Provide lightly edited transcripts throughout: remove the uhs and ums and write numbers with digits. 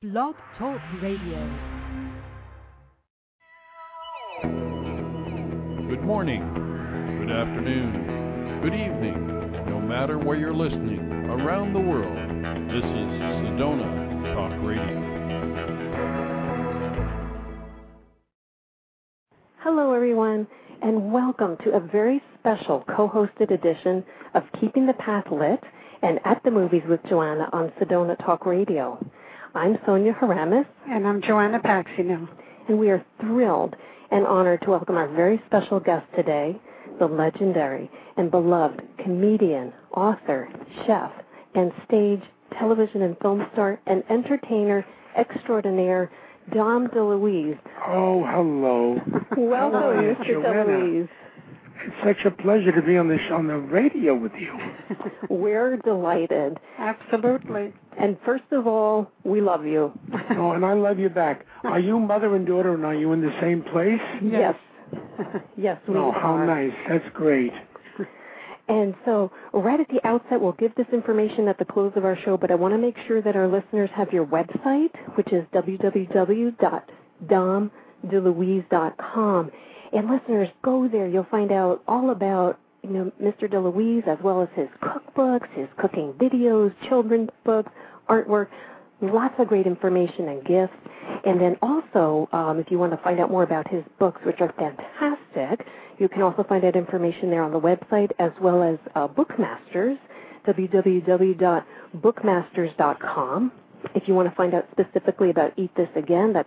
Blog Talk Radio. Good morning, good afternoon, good evening, no matter where you're listening around the world. This is Sedona Talk Radio. Hello, everyone, and welcome to a very special co-hosted edition of Keeping the Path Lit and At the Movies with Joanna on Sedona Talk Radio. I'm Sonia Haramis. And I'm Joanna Paxino. And we are thrilled and honored to welcome our very special guest today, the legendary and beloved comedian, author, chef, and stage, television, and film star and entertainer extraordinaire, Dom DeLuise. Oh, hello. Welcome, Hello, Mr. Joanna. DeLuise. It's such a pleasure to be on the radio with you. We're delighted. Absolutely. And first of all, we love you. Oh, and I love you back. Are you mother and daughter, and are you in the same place? Yes. Yes, we Oh, are. how nice. That's great. And so, right at the outset, we'll give this information at the close of our show, but I want to make sure that our listeners have your website, which is www.domdeluise.com. And listeners, go there. You'll find out all about, Mr. DeLuise, as well as his cookbooks, his cooking videos, children's books, artwork, lots of great information and gifts. And then also, if you want to find out more about his books, which are fantastic, you can also find that information there on the website, as well as Bookmasters, www.bookmasters.com. If you want to find out specifically about Eat This Again, that's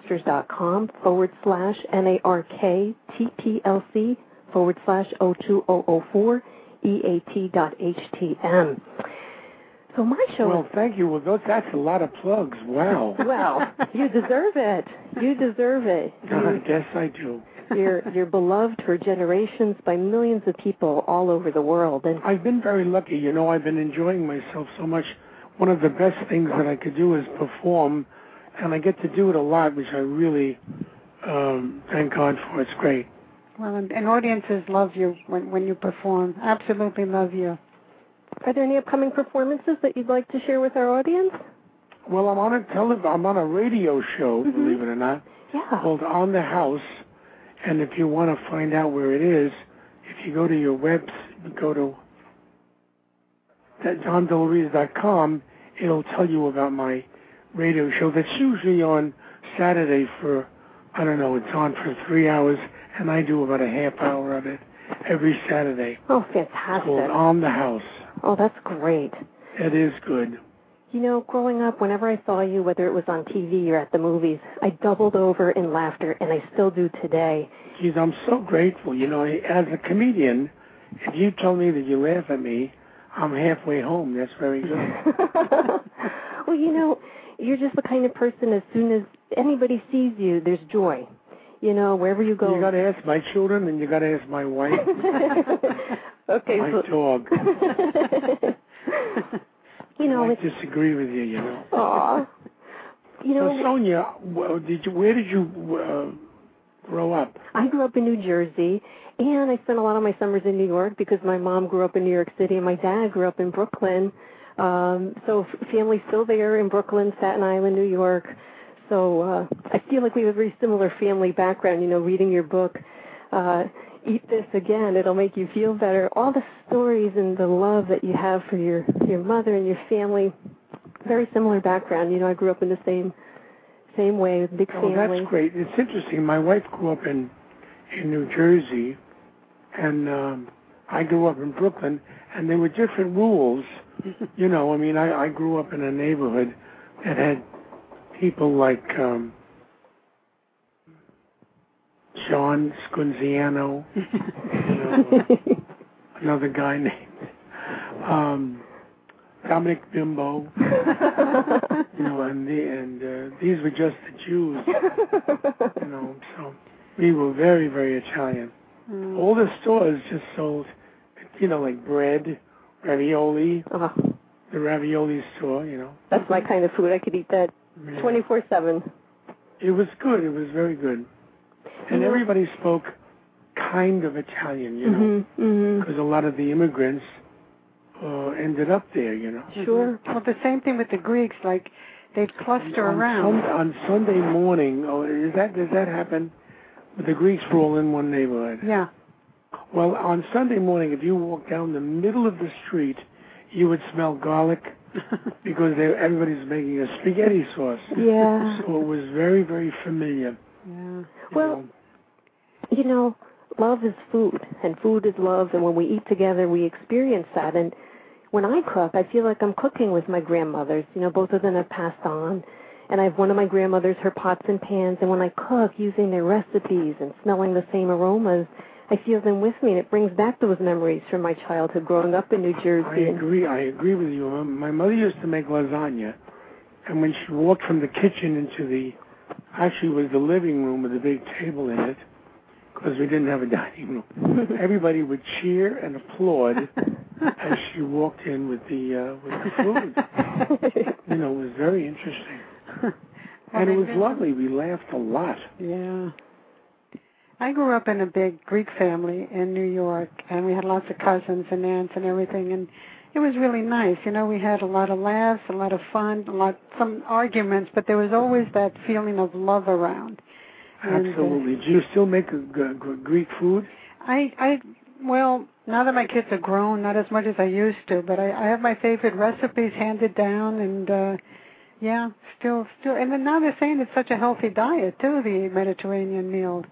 bookmasters.com/NARKTPLC/02004 EAT.HTM. So my show. Well, thank you. Well, that's a lot of plugs. Wow. Well, you deserve it. You deserve it. I guess I do. You're beloved for generations by millions of people all over the world. And I've been very lucky. I've been enjoying myself so much. One of the best things that I could do is perform, and I get to do it a lot, which I really thank God for. It's great. Well, and audiences love you when you perform. Absolutely love you. Are there any upcoming performances that you'd like to share with our audience? Well, I'm on a radio show, believe it or not, called On the House. And if you want to find out where it is, if you go to your go to DomDeLuise.com, it'll tell you about my radio show that's usually on Saturday for, it's on for 3 hours, and I do about a half hour of it every Saturday. Oh, fantastic. Called On the House. Oh, that's great. It is good. Growing up, whenever I saw you, whether it was on TV or at the movies, I doubled over in laughter, and I still do today. Geez, I'm so grateful. As a comedian, if you tell me that you laugh at me, I'm halfway home. That's very good. Well, you're just the kind of person, as soon as anybody sees you, there's joy. Wherever you go. You got to ask my children, and you got to ask my wife. Okay. My dog. I disagree with you, Aw. So, Sonia, where did you grow up? I grew up in New Jersey, and I spent a lot of my summers in New York because my mom grew up in New York City and my dad grew up in Brooklyn. So family's still there in Brooklyn, Staten Island, New York. So I feel like we have a very similar family background, reading your book, Eat This Again, it'll make you feel better. All the stories and the love that you have for your mother and your family, very similar background. I grew up in the same way with big family. Oh, that's great. It's interesting. My wife grew up in New Jersey, and I grew up in Brooklyn, and there were different rules. I grew up in a neighborhood that had people like John Scunziano, another guy named Dominic Bimbo, and these were just the Jews, so we were very, very Italian. All the stores just sold, like bread, ravioli, the ravioli store, That's my kind of food. I could eat that 24/7. It was good. It was very good. And everybody spoke kind of Italian, because a lot of the immigrants ended up there, Sure. Well, the same thing with the Greeks. Like, they'd cluster around. On Sunday morning, does that happen? The Greeks were all in one neighborhood. Yeah. Well, on Sunday morning, if you walk down the middle of the street, you would smell garlic because everybody's making a spaghetti sauce. Yeah. So it was very, very familiar. Yeah. Well, love is food, and food is love, and when we eat together, we experience that. And when I cook, I feel like I'm cooking with my grandmothers. Both of them have passed on. And I have one of my grandmothers, her pots and pans, and when I cook using their recipes and smelling the same aromas, I feel them with me, and it brings back those memories from my childhood growing up in New Jersey. I agree with you. My mother used to make lasagna, and when she walked from the kitchen into the living room with a big table in it, because we didn't have a dining room, everybody would cheer and applaud as she walked in with the food. It was very interesting. And it was lovely. We laughed a lot. Yeah. I grew up in a big Greek family in New York, and we had lots of cousins and aunts and everything, and it was really nice. We had a lot of laughs, a lot of fun, some arguments, but there was always that feeling of love around. Absolutely. Do you still make Greek food? Well, now that my kids are grown, not as much as I used to, but I have my favorite recipes handed down, and yeah, still, and then now they're saying it's such a healthy diet too, the Mediterranean meal.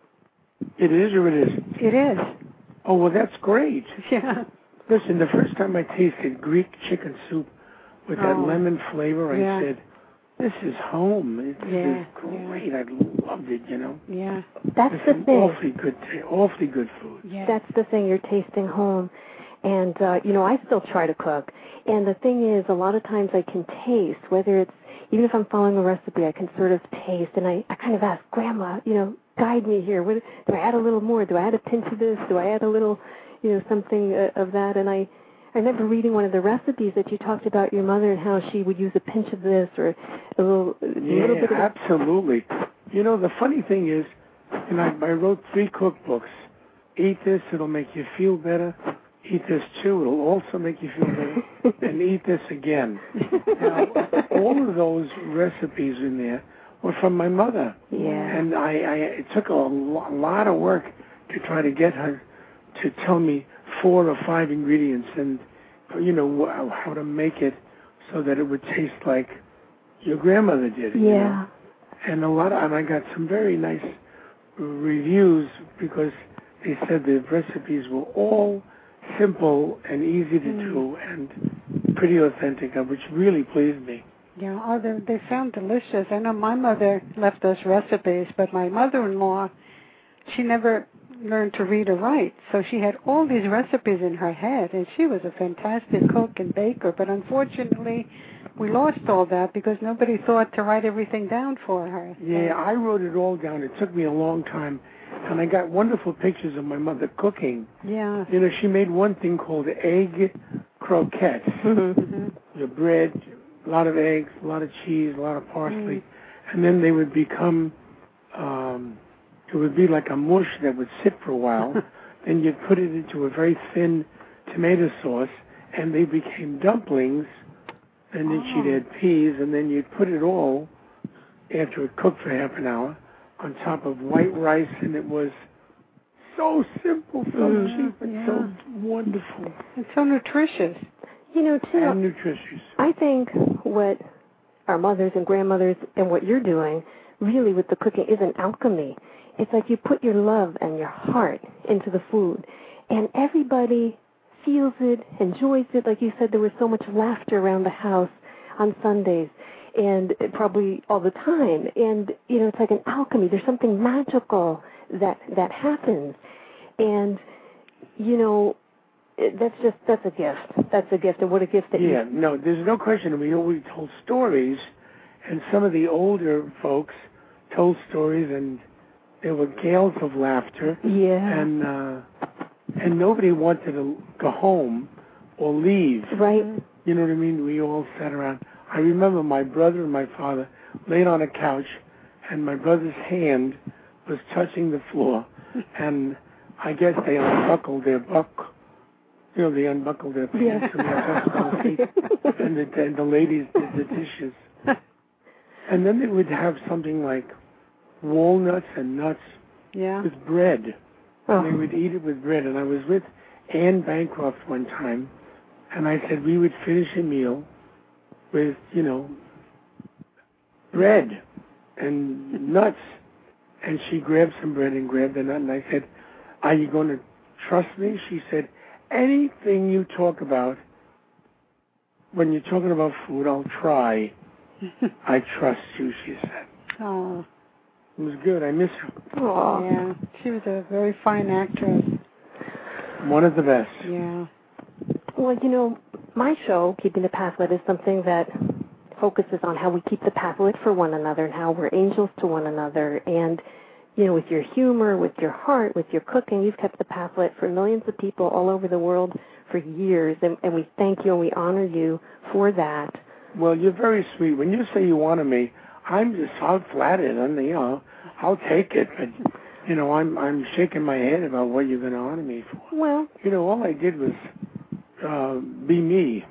It is, or it isn't? It is. Oh, well, that's great. Yeah. Listen, the first time I tasted Greek chicken soup with that lemon flavor, I said, this is home. This is great. Yeah. I loved it, Yeah. That's the thing. Awfully good food. Yeah. That's the thing. You're tasting home. And, I still try to cook. And the thing is, a lot of times I can taste, whether it's, even if I'm following a recipe, I can sort of taste. And I kind of ask, Grandma, guide me here. Do I add a little more? Do I add a pinch of this? Do I add a little, something of that? And I remember reading one of the recipes that you talked about your mother and how she would use a pinch of this or a little bit of that. Absolutely. The funny thing is, I wrote 3 cookbooks. Eat this, it'll make you feel better. Eat this too, it'll also make you feel better. And eat this again. Now, all of those recipes in there were from my mother. Yeah. And it took a lot of work to try to get her to tell me 4 or 5 ingredients and, how to make it so that it would taste like your grandmother did. Yeah. And I got some very nice reviews because they said the recipes were all simple and easy to do and pretty authentic, which really pleased me. Yeah, they sound delicious. I know my mother left us recipes, but my mother-in-law, she never learned to read or write, so she had all these recipes in her head, and she was a fantastic cook and baker, but unfortunately, we lost all that because nobody thought to write everything down for her. Yeah, I wrote it all down. It took me a long time, and I got wonderful pictures of my mother cooking. Yeah. She made one thing called egg croquettes. The bread, a lot of eggs, a lot of cheese, a lot of parsley, and then they would become, it would be like a mush that would sit for a while. Then you'd put it into a very thin tomato sauce, and they became dumplings. And then she'd add peas, and then you'd put it all, after it cooked for half an hour, on top of white rice, and it was so simple, so cheap, and so wonderful. And so nutritious. Too. And nutritious. I think what our mothers and grandmothers and what you're doing really with the cooking is an alchemy. It's like you put your love and your heart into the food, and everybody feels it, enjoys it. Like you said, there was so much laughter around the house on Sundays, and probably all the time. And, it's like an alchemy. There's something magical that happens. And, that's a gift. That's a gift, and what a gift that no, there's no question. We always told stories, and some of the older folks told stories, and there were gales of laughter. Yeah. And nobody wanted to go home or leave. Right. You know what I mean? We all sat around. I remember my brother and my father laid on a couch, and my brother's hand was touching the floor, and I guess they unbuckled their they unbuckled their pants and the feet, and the ladies did the dishes. And then they would have something like walnuts and nuts with bread. And they would eat it with bread. And I was with Anne Bancroft one time, and I said we would finish a meal with, bread and nuts. And she grabbed some bread and grabbed the nut, and I said, are you going to trust me? She said, anything you talk about, when you're talking about food, I'll try. I trust you, she said. Oh. It was good. I miss her. Oh. Yeah. She was a very fine actress. One of the best. Yeah. Well, my show, Keeping the Path Lit, is something that focuses on how we keep the path lit for one another and how we're angels to one another. And, with your humor, with your heart, with your cooking, you've kept the path lit for millions of people all over the world for years. And we thank you and we honor you for that. Well, you're very sweet. When you say you honor me, I'm just so flattered, and I'll take it. But I'm shaking my head about what you're going to honor me for. Well, all I did was be me.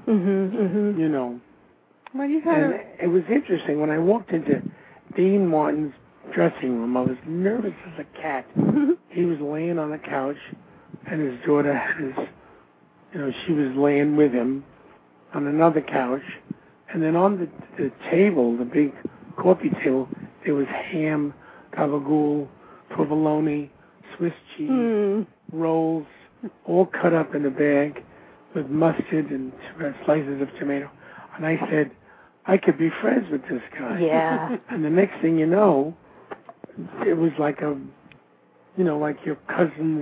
Well, you had and it was interesting when I walked into Dean Martin's dressing room. I was nervous as a cat. He was laying on the couch, and his daughter had she was laying with him on another couch. And then on the table, the big coffee table, there was ham, gabagool, provolone, Swiss cheese, rolls, all cut up in a bag with mustard and slices of tomato. And I said, I could be friends with this guy. Yeah. And the next thing you know, it was like like your cousin's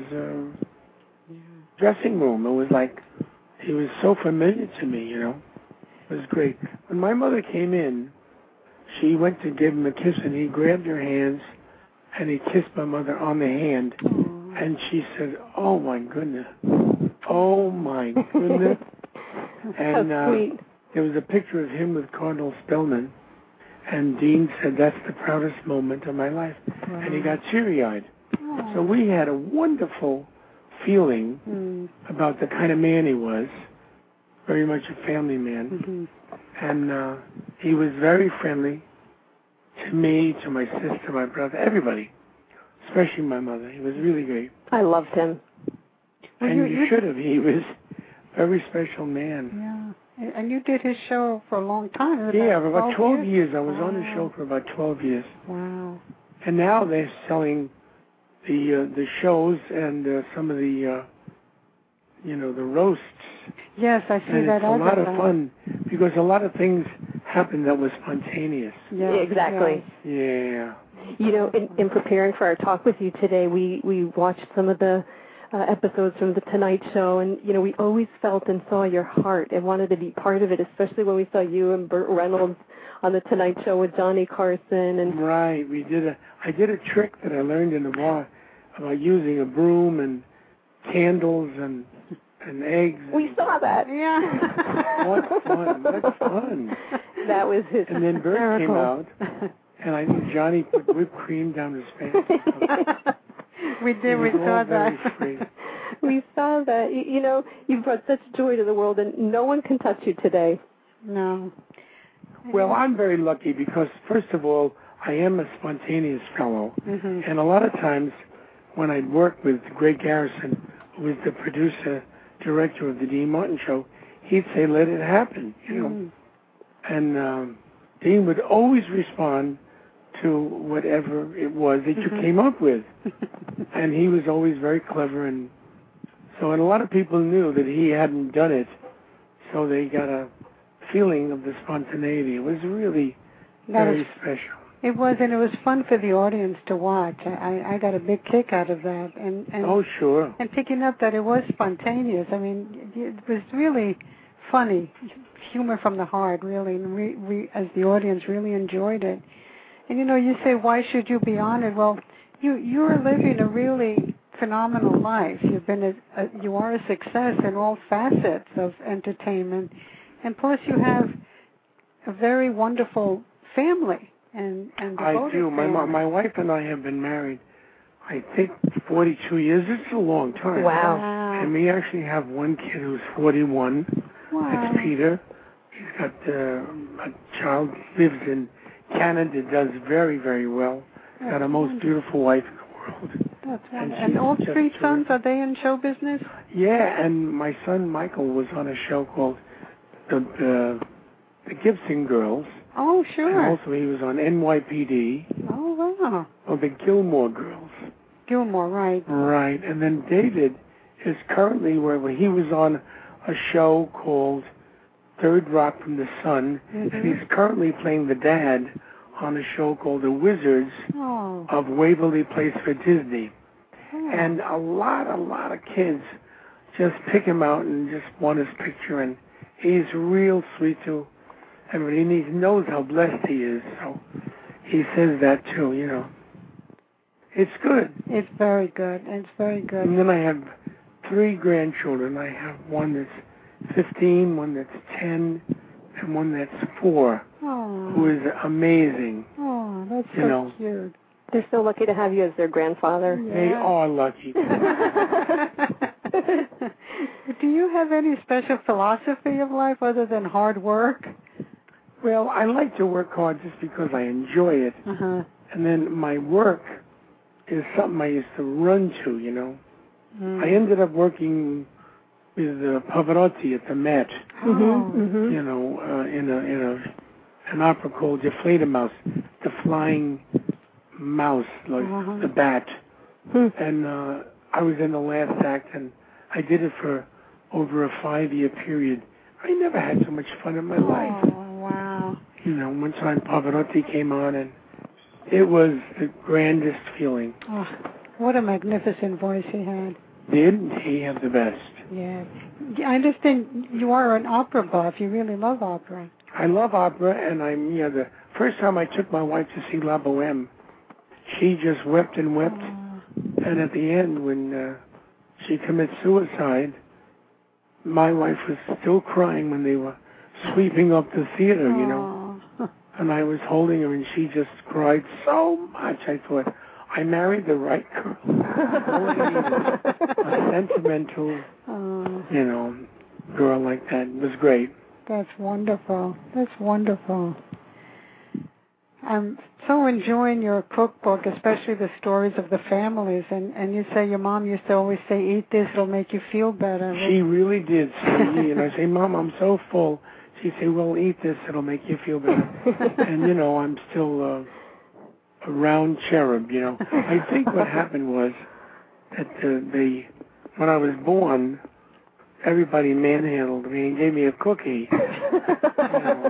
dressing room. It was like, he was so familiar to me, It was great. When my mother came in, she went to give him a kiss, and he grabbed her hands, and he kissed my mother on the hand. And she said, oh, my goodness. Oh, my goodness. And how sweet. There was a picture of him with Cardinal Spellman, and Dean said, that's the proudest moment of my life. Wow. And he got teary-eyed. Oh. So we had a wonderful feeling about the kind of man he was, very much a family man. And he was very friendly to me, to my sister, my brother, everybody, especially my mother. He was really great. I loved him. And you should have. He was a very special man. Yeah. And you did his show for a long time. Yeah, for about 12 years. I was on his show for about 12 years. Wow. And now they're selling the shows and some of the the roasts. Yes, I see and that. It's a lot of fun because a lot of things happened that was spontaneous. Yeah, exactly. Yeah. In preparing for our talk with you today, we watched some of the episodes from The Tonight Show, and we always felt and saw your heart and wanted to be part of it, especially when we saw you and Burt Reynolds on The Tonight Show with Johnny Carson. And right, I did a trick that I learned in the bar about using a broom and candles and eggs. We saw that. Yeah. What fun! What fun! That was his. And then Burt came out, and I think Johnny put whipped cream down his face. We did. We saw that. We saw that. You brought such joy to the world, and no one can touch you today. No. Well, I'm very lucky because, first of all, I am a spontaneous fellow. And a lot of times when I'd work with Greg Garrison, who was the producer, director of the Dean Martin Show, he'd say, let it happen, And Dean would always respond to whatever it was that you came up with. And he was always very clever. And a lot of people knew that he hadn't done it, so they got a feeling of the spontaneity. It was really very special. It was, and it was fun for the audience to watch. I got a big kick out of that. And oh, sure. And picking up that it was spontaneous. I mean, it was really funny, humor from the heart, really. And we as the audience, really enjoyed it. And, you say, why should you be honored? Well, you're living a really phenomenal life. You are a success in all facets of entertainment. And plus you have a very wonderful family. And I do. My wife and I have been married, I think, 42 years. It's a long time. Wow. And we actually have one kid who's 41. Wow. That's Peter. He's got a child, lives in Canada does very, very well. Got a most beautiful wife in the world. That's wonderful. And all three sons, are they in show business? Yeah, and my son Michael was on a show called the Gibson Girls. Oh, sure. And also he was on NYPD. Oh, wow. Oh, the Gilmore Girls. Gilmore, right. Right. And then David is currently where he was on a show called Third Rock from the Sun, and he's currently playing the dad on a show called The Wizards of Waverly Place for Disney. And a lot of kids just pick him out and just want his picture, and he's real sweet to everybody, and he knows how blessed he is, so he says that too, you know. It's good. It's very good. It's very good. And then I have 3 grandchildren. I have one that's 15, one that's 10, and one that's 4, who is amazing. Oh, that's so cute. They're so lucky to have you as their grandfather. Yeah. They are lucky. Do you have any special philosophy of life other than hard work? Well, I like to work hard just because I enjoy it. And then my work is something I used to run to, you know. I ended up working with Pavarotti at the Met, you know, in an opera called Die Fledermaus, the flying mouse, like the bat. And I was in the last act, and I did it for over a 5-year period. I never had so much fun in my life. Oh, wow. You know, one time Pavarotti came on, and it was the grandest feeling. Oh, what a magnificent voice he had. Didn't he have the best? Yeah. I understand you are an opera buff. You really love opera. I love opera, and the first time I took my wife to see La Boheme, she just wept and wept. And at the end, when she commits suicide, my wife was still crying when they were sweeping up the theater, you know. And I was holding her, and she just cried so much. I thought, I married the right girl. A sentimental, you know, girl like that. It was great. That's wonderful. That's wonderful. I'm so enjoying your cookbook, especially the stories of the families. And you say your mom used to always say, eat this, it'll make you feel better. She really did say, and I say, Mom, I'm so full. She'd say, well, eat this, it'll make you feel better. And, you know, I'm still a round cherub, you know. I think what happened was that when I was born, everybody manhandled me and gave me a cookie. You know.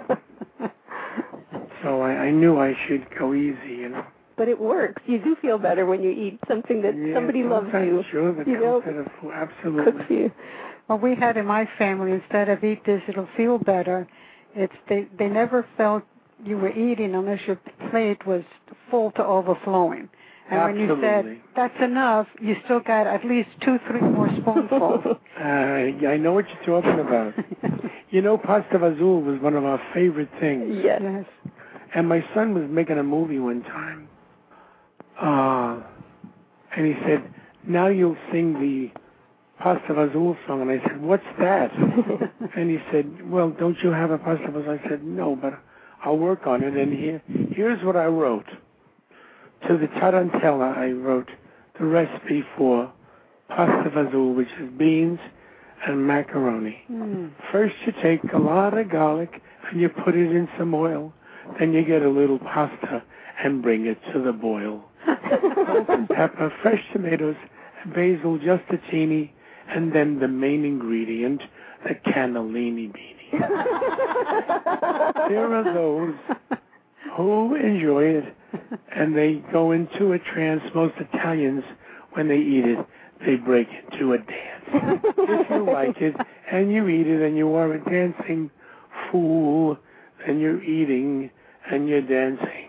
So I knew I should go easy, you know. But it works. You do feel better when you eat something that somebody loves you. Sure, that comes out of food, absolutely. Cooks you. Well, we had in my family, instead of eat this, it'll feel better, they never felt you were eating unless your plate was full to overflowing. And absolutely. When you said, that's enough, you still got at least 2-3 more spoonfuls. I know what you're talking about. You know, pasta vazul was one of our favorite things. Yes. And my son was making a movie one time. And he said, now you'll sing the pasta vazul song. And I said, what's that? And he said, well, don't you have a pasta vazul? I said, no, but I'll work on it. And here's what I wrote. To the tarantella, I wrote the recipe for pasta vazul, which is beans and macaroni. First you take a lot of garlic and you put it in some oil. Then you get a little pasta and bring it to the boil. Salt and pepper, fresh tomatoes, basil, just a teeny, and then the main ingredient, the cannellini beanie. There are those who enjoy it, and they go into a trance. Most Italians, when they eat it, they break into a dance. If you like it, and you eat it, and you are a dancing fool, and you're eating, and you're dancing,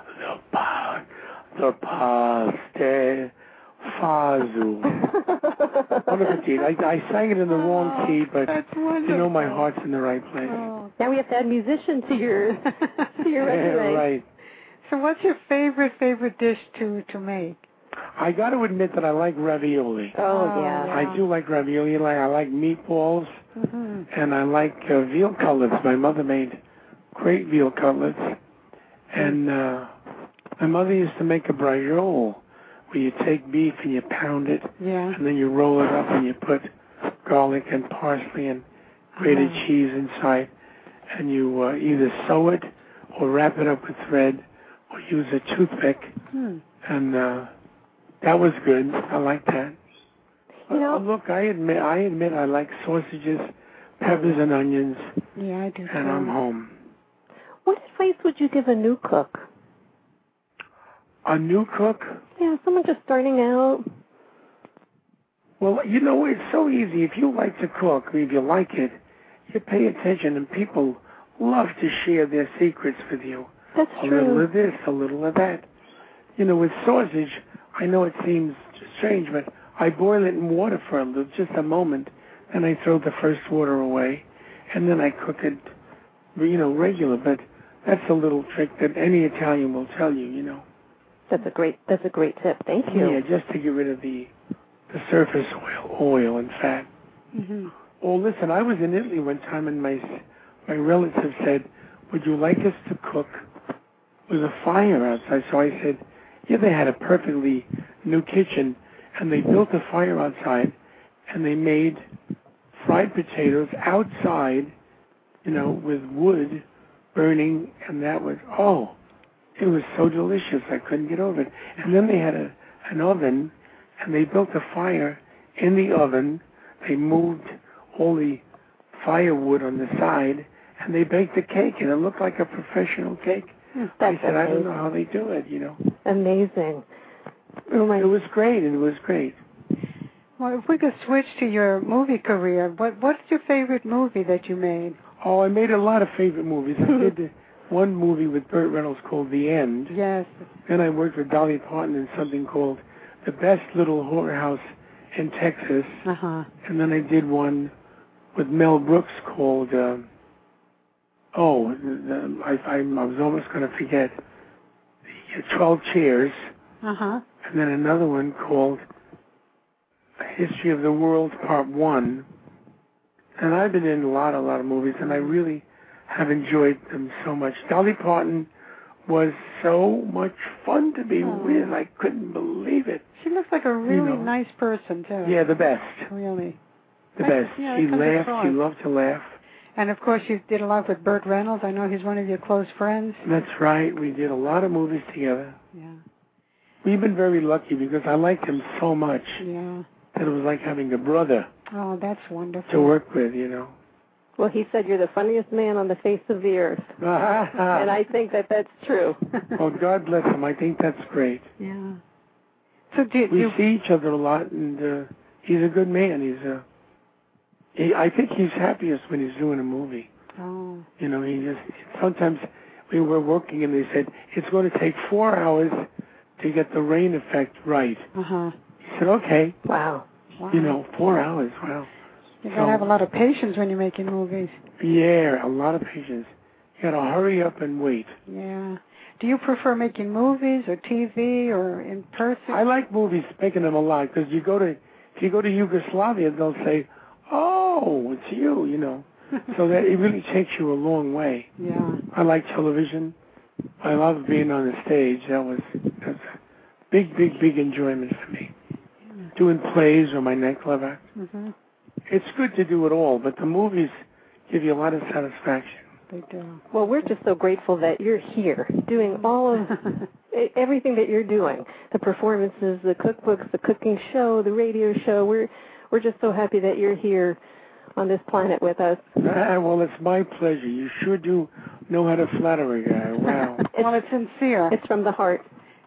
the pasta fazu. I sang it in the wrong key, but you know my heart's in the right place. Now we have to add musician to your resume. Right. So what's your favorite dish to make? I got to admit that I like ravioli. Oh, yeah. I do like ravioli. I like meatballs, and I like veal cutlets. My mother made great veal cutlets. And my mother used to make a braciole, where you take beef and you pound it, and then you roll it up and you put garlic and parsley and grated cheese inside, and you either sew it or wrap it up with thread or use a toothpick, and that was good. I like that. Look, I admit I like sausages, peppers, and onions. Yeah, I do. And I'm home. What advice would you give a new cook? A new cook? Yeah, someone just starting out. Well, it's so easy. If you like to cook, or if you like it, you pay attention, and people love to share their secrets with you. That's true. A little of this, a little of that. With sausage, I know it seems strange, but I boil it in water for just a moment, and I throw the first water away, and then I cook it, regular. But that's a little trick that any Italian will tell you, That's a great tip. Thank you. Yeah, just to get rid of the surface oil and fat. Mm-hmm. Oh, listen, I was in Italy one time, and my relative said, "Would you like us to cook with a fire outside?" So I said, "Yeah." They had a perfectly new kitchen, and they built a fire outside, and they made fried potatoes outside, with wood burning, and that was, it was so delicious. I couldn't get over it. And then they had an oven, and they built a fire in the oven. They moved all the firewood on the side, and they baked the cake, and it looked like a professional cake. I said, I don't know how they do it, Amazing. It was great. It was great. Well, if we could switch to your movie career, what's your favorite movie that you made? Oh, I made a lot of favorite movies. I did one movie with Burt Reynolds called The End. Yes. Then I worked with Dolly Parton in something called The Best Little Whorehouse in Texas. Uh-huh. And then I did one with Mel Brooks called, I was almost going to forget, the 12 Chairs. Uh-huh. And then another one called History of the World Part 1. And I've been in a lot of movies, and I really have enjoyed them so much. Dolly Parton was so much fun to be with. I couldn't believe it. She looks like a really nice person, too. Yeah, the best. Really. The best. Yeah, She laughed. She loved to laugh. And, of course, you did a lot with Burt Reynolds. I know he's one of your close friends. That's right. We did a lot of movies together. Yeah. We've been very lucky because I liked him so much that it was like having a brother. Oh, that's wonderful. To work with, Well, he said you're the funniest man on the face of the earth. And I think that's true. Well, God bless him. I think that's great. Yeah. So we see each other a lot, and he's a good man. I think he's happiest when he's doing a movie. Oh. Sometimes we were working, and they said, it's going to take 4 hours to get the rain effect right. Uh-huh. He said, okay. Wow. 4 hours, wow. You got to have a lot of patience when you're making movies. Yeah, a lot of patience. You got to hurry up and wait. Yeah. Do you prefer making movies or TV or in person? I like movies, making them a lot, because if you go to Yugoslavia, they'll say, "Oh, it's you," So that it really takes you a long way. Yeah. I like television. I love being on the stage. That's a big enjoyment for me. Yeah. Doing plays or my nightclub act. Mm-hmm. It's good to do it all, but the movies give you a lot of satisfaction. They do. Well, we're just so grateful that you're here doing all of everything that you're doing. The performances, the cookbooks, the cooking show, the radio show. We're just so happy that you're here on this planet with us. Well, it's my pleasure. You sure do know how to flatter a guy. Wow. Well, it's sincere. It's from the heart.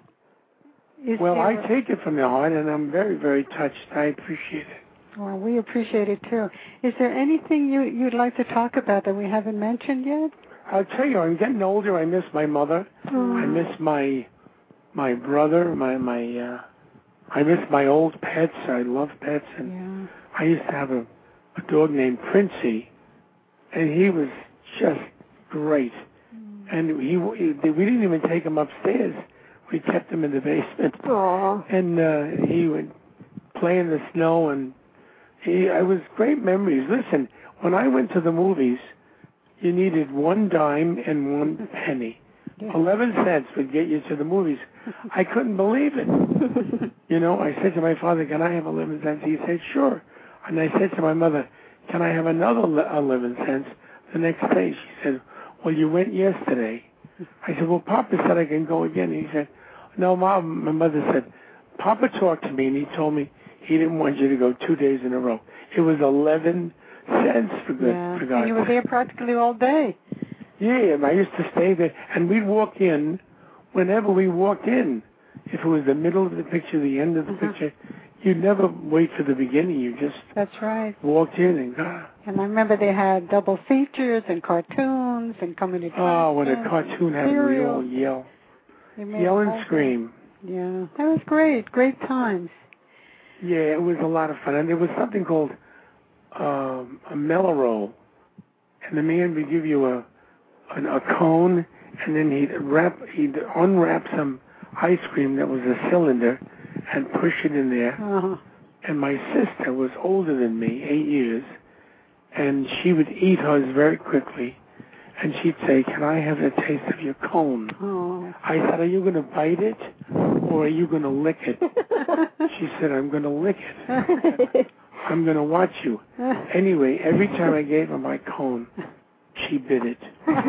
Well, I take it from the heart, and I'm very, very touched. I appreciate it. Well, we appreciate it, too. Is there anything you'd like to talk about that we haven't mentioned yet? I'll tell you, I'm getting older. I miss my mother. I miss my brother. I miss my old pets. I love pets. And I used to have a dog named Princey, and he was just great. And we didn't even take him upstairs. We kept him in the basement. Aww. And he would play in the snow, and it was great memories. Listen, when I went to the movies, you needed 1 dime and 1 penny. 11 cents would get you to the movies. I couldn't believe it. You know, I said to my father, can I have 11 cents? He said, sure. And I said to my mother, can I have another 11 cents the next day? She said, well, you went yesterday. I said, well, Papa said I can go again. And he said, no, Mom. My mother said, Papa talked to me and he told me he didn't want you to go 2 days in a row. It was 11 cents for God's sake. And you were there practically all day. Yeah, and I used to stay there, and we'd walk in whenever we walked in. If it was the middle of the picture, the end of the picture, you'd never wait for the beginning. You just walked in and got. And I remember they had double features and cartoons and coming to. Oh, when a cartoon had we all yell and scream. Yeah, that was great. Great times. Yeah, it was a lot of fun, and there was something called a mellow roll, and the man would give you a cone, and then he'd unwrap some ice cream that was a cylinder and push it in there. And my sister was older than me, 8 years, and she would eat hers very quickly, and she'd say, can I have a taste of your cone? I said, are you going to bite it or are you going to lick it? She said, I'm going to lick it. I'm going to watch you. Anyway, every time I gave her my cone, she bit it.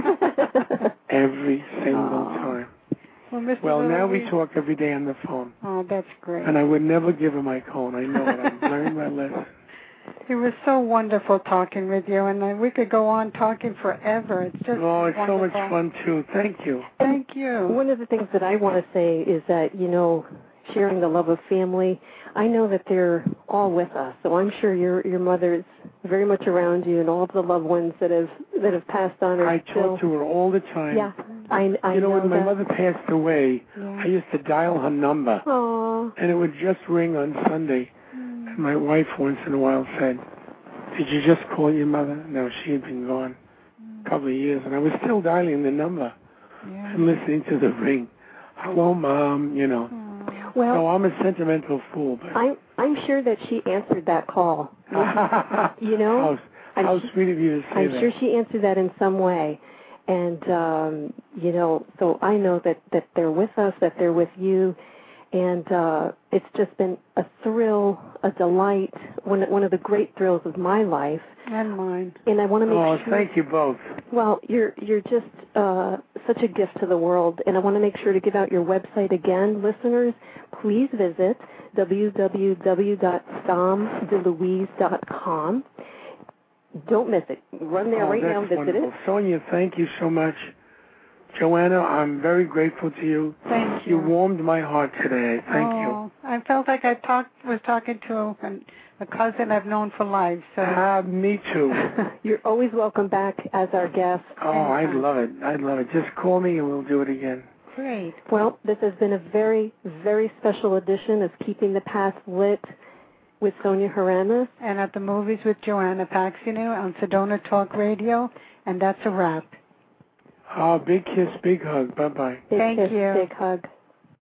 Every single time. Well, now we talk every day on the phone. Oh, that's great. And I would never give her my cone. I know it. I've learned my lesson. It was so wonderful talking with you, and we could go on talking forever. It's just it's so much fun, too. Thank you. Thank you. One of the things that I want to say is that, you know, sharing the love of family, I know that they're all with us, so I'm sure your mother's very much around you, and all of the loved ones that have passed on are I talk to her all the time. Yeah, I you know, when my that. mother passed away, I used to dial her number, and it would just ring on Sunday. And my wife once in a while said, did you just call your mother? No, she had been gone a couple of years, and I was still dialing the number and listening to the ring. Hello, Mom, you know. Well, so I'm a sentimental fool. But I'm sure that she answered that call. You know? How sweet of you to say I'm that. sure she answered that in some way. And, you know, so I know that they're with us, that they're with you. And it's just been a thrill, a delight, one of the great thrills of my life. And mine. And I want to make sure. Thank you both. Well, you're just such a gift to the world, and I want to make sure to give out your website again, listeners. Please visit www.samdelouise.com. Don't miss it. Run there right now and visit it. Sonia, thank you so much. Joanna, I'm very grateful to you. Thank you. You warmed my heart today. Thank you. I felt like I was talking to a cousin I've known for life. So. Me too. You're always welcome back as our guest. Oh, I'd love it. I'd love it. Just call me and we'll do it again. Great. Well, this has been a very, very special edition of Keeping the Past Lit with Sonia Haramis. And at the movies with Joanna Paxinu on Sedona Talk Radio. And that's a wrap. Oh, big kiss, big hug. Bye-bye. Big Thank kiss, you. big hug.